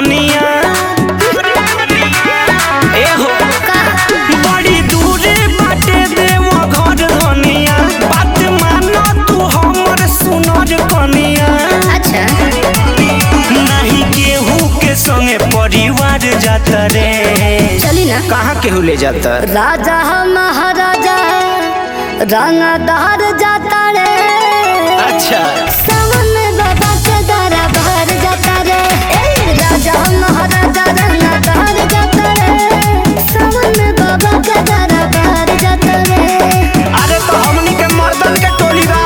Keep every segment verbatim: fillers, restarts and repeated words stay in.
धनिया ए हो बड़ी दूरे बाटे देव घर धनिया बात मानो तू हमर सुनर कनिया। अच्छा नहीं केहू के संगे परिवार जाता रे चली ना। कहाँ केहू ले जाता? राजा महाराजा रंगदार जाता रे। अच्छा सावन बाबा के दरा बाहर जाता रे। राजा महाराजा रंगदार जाता रे। सावन बाबा के दरा बाहर जाता रे। अरे तो हमनी के मर्दन के टोली बा।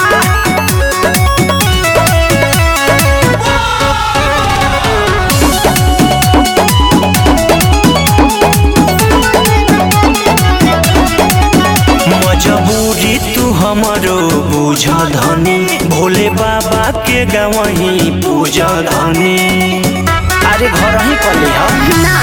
मजबूरी तू हमरो बुझ धनी भोले बाबा के गवही पूजा धनी। अरे घर ही पली हम ना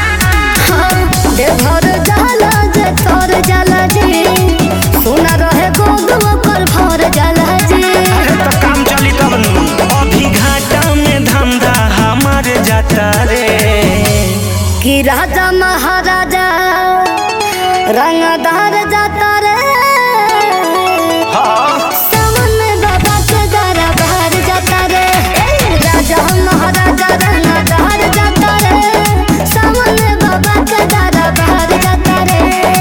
देवघर जाला जे तोर जाला जी सुना रहे गोद कर भर जाला जी। अरे तो काम चली तब नु अभी घाटा में धंधा हमार जाता रे। कि राजा महाराजा रंगदार जाता रे। सावन बाबा के दरा बाहर जाता रे। राजा महाराजा रंगदार जाता रे। सावन बाबा के दरा बाहर जाता रे।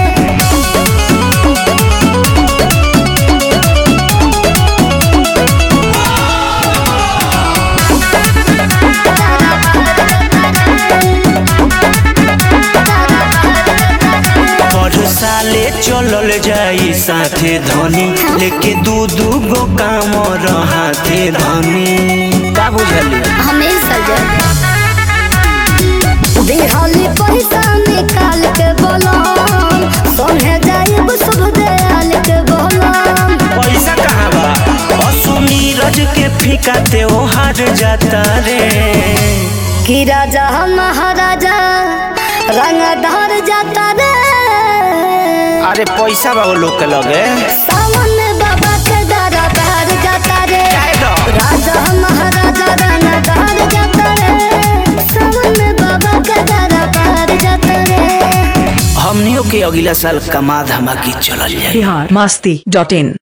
साले चलल जाई साथे धनी लेके दू दू गो काम रहाथे धनी। का बुझली? हमेशा दिहाली पैसा निकाल के बोलो सोने जाइब शुभ दयाल के बोलो। पैसा कहाँ बा? असु नीरज के फीका त्योहार जाता रे। कि राजा महाराजा रंगदार जाता रे। अरे पैसा बा वो लोग के लगे। सावन बाबा के दरा बाहर जाता रे। राजा महाराजा रंगदार जाता रे। सावन बाबा के दरा बाहर जाता रे। हमनियों के अगला साल कमा धमाकी चलल जाए। बिहार मस्ती डॉट इन।